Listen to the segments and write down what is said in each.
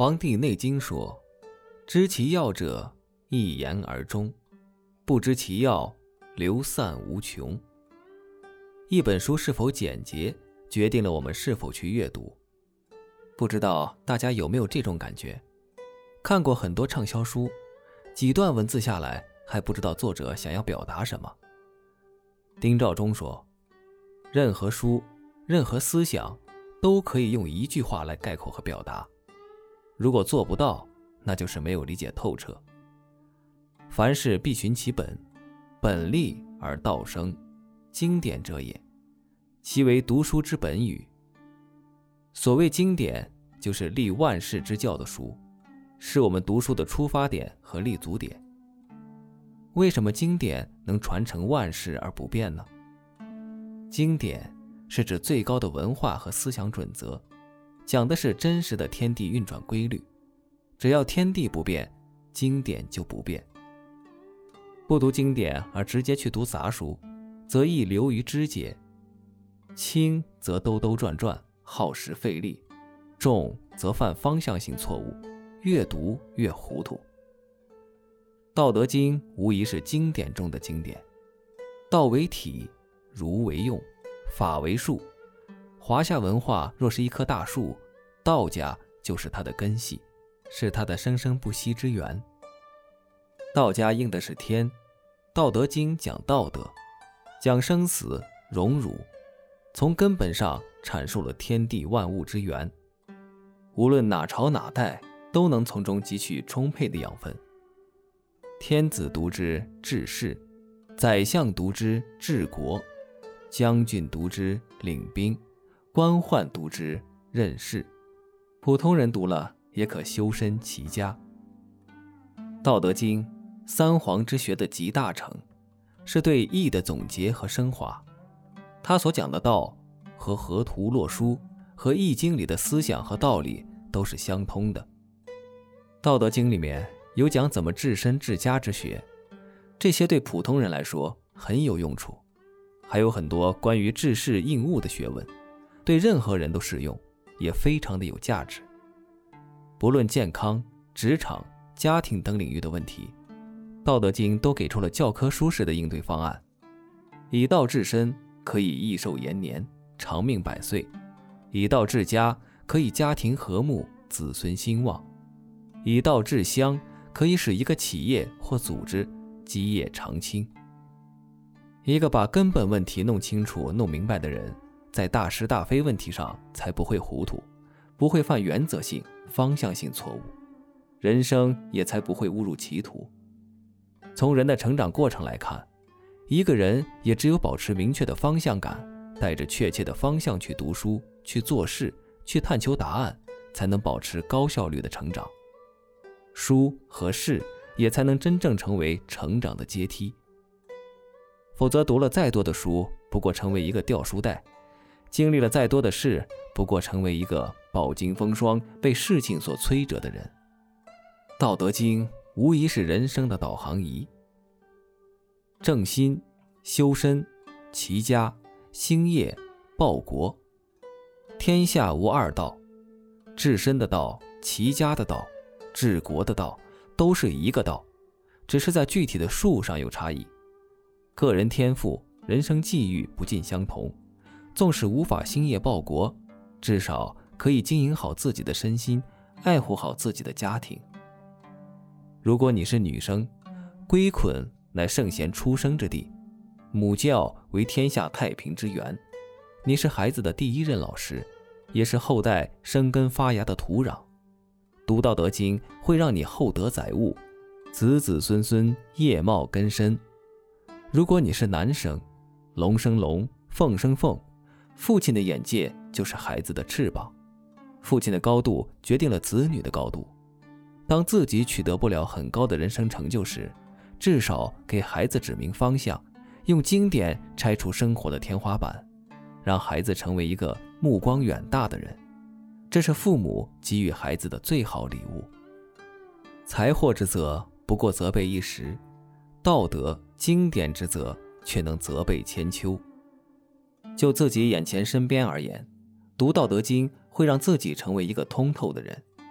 黄帝内经说，知其要者，一言而终，不知其要，流散无穷。一本书是否简洁，决定了我们是否去阅读。不知道大家有没有这种感觉，看过很多畅销书，几段文字下来还不知道作者想要表达什么。丁肇中说，任何书，任何思想都可以用一句话来概括和表达，如果做不到，那就是没有理解透彻。凡事必寻其本，本立而道生，经典者也，其为读书之本与。所谓经典，就是立万世之教的书，是我们读书的出发点和立足点。为什么经典能传承万世而不变呢？经典是指最高的文化和思想准则，讲的是真实的天地运转规律。只要天地不变，经典就不变。不读经典而直接去读杂书，则易流于枝节，轻则兜兜转转，耗时费力，重则犯方向性错误，越读越糊涂。道德经无疑是经典中的经典，道为体，儒为用，法为术。华夏文化若是一棵大树，道家就是它的根系，是它的生生不息之源。道家应的是天，道德经讲道德，讲生死荣辱，从根本上阐述了天地万物之源。无论哪朝哪代，都能从中汲取充沛的养分。天子读之治世，宰相读之治国，将军读之领兵，官宦读之任事，普通人读了也可修身齐家。道德经三皇之学的集大成，是对义的总结和升华。他所讲的道和河图洛书和易经里的思想和道理都是相通的。道德经里面有讲怎么治身治家之学，这些对普通人来说很有用处。还有很多关于治世应物的学问，对任何人都适用，也非常的有价值。不论健康、职场、家庭等领域的问题，道德经都给出了教科书式的应对方案。以道治身，可以益寿延年，长命百岁；以道治家，可以家庭和睦，子孙兴旺；以道治乡，可以使一个企业或组织基业长青。一个把根本问题弄清楚弄明白的人，在大是大非问题上才不会糊涂，不会犯原则性方向性错误，人生也才不会误入歧途。从人的成长过程来看，一个人也只有保持明确的方向感，带着确切的方向去读书，去做事，去探求答案，才能保持高效率的成长。书和事也才能真正成为成长的阶梯。否则读了再多的书，不过成为一个掉书袋；经历了再多的事，不过成为一个饱经风霜、被事情所摧折的人。道德经无疑是人生的导航仪。正心、修身、齐家、兴业、报国，天下无二道。治身的道、齐家的道、治国的道，都是一个道，只是在具体的术上有差异。个人天赋、人生际遇不尽相同，纵使无法兴业报国，至少可以经营好自己的身心，爱护好自己的家庭。如果你是女生，归捆乃圣贤出生之地，母教为天下太平之源，你是孩子的第一任老师，也是后代生根发芽的土壤。读道德经会让你厚德载物，子子孙孙业茂根深。如果你是男生，龙生龙，凤生凤，父亲的眼界就是孩子的翅膀，父亲的高度决定了子女的高度。当自己取得不了很高的人生成就时，至少给孩子指明方向，用经典拆除生活的天花板，让孩子成为一个目光远大的人。这是父母给予孩子的最好礼物。财货之责，不过责备一时，道德经典之责，却能责备千秋。就自己眼前身边而言，读道德经会让自己成为一个通透的人。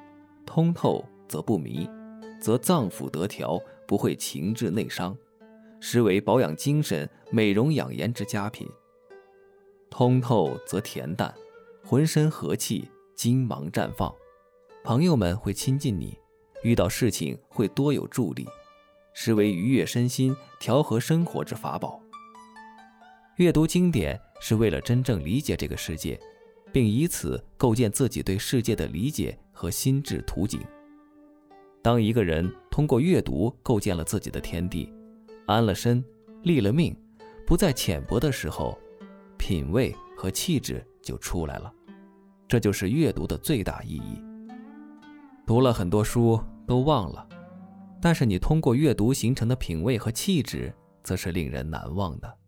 通透则不迷，则脏腑得调，不会情志内伤，实为保养精神、美容养颜之佳品。通透则恬淡，浑身和气，精芒绽放，朋友们会亲近你，遇到事情会多有助力，实为愉悦身心、调和生活之法宝。阅读经典是为了真正理解这个世界，并以此构建自己对世界的理解和心智图景。当一个人通过阅读构建了自己的天地，安了身，立了命，不再浅薄的时候，品味和气质就出来了。这就是阅读的最大意义。读了很多书都忘了，但是你通过阅读形成的品味和气质，则是令人难忘的。